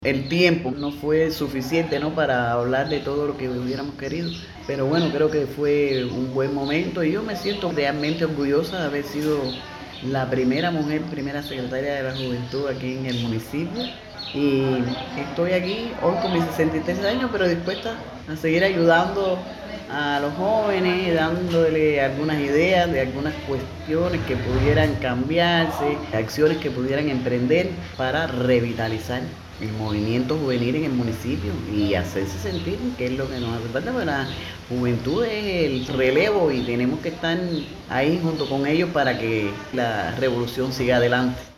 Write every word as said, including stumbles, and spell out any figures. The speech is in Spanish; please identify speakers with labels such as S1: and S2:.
S1: El tiempo no fue suficiente, ¿no?, para hablar de todo lo que hubiéramos querido, pero bueno, creo que fue un buen momento y yo me siento realmente orgullosa de haber sido la primera mujer, primera secretaria de la Juventud aquí en el municipio. Y estoy aquí hoy con mis sesenta y tres años, pero dispuesta a seguir ayudando a los jóvenes, dándole algunas ideas de algunas cuestiones que pudieran cambiarse, acciones que pudieran emprender para revitalizar el movimiento juvenil en el municipio y hacerse sentir, que es lo que nos hace falta, porque la juventud es el relevo y tenemos que estar ahí junto con ellos para que la revolución siga adelante.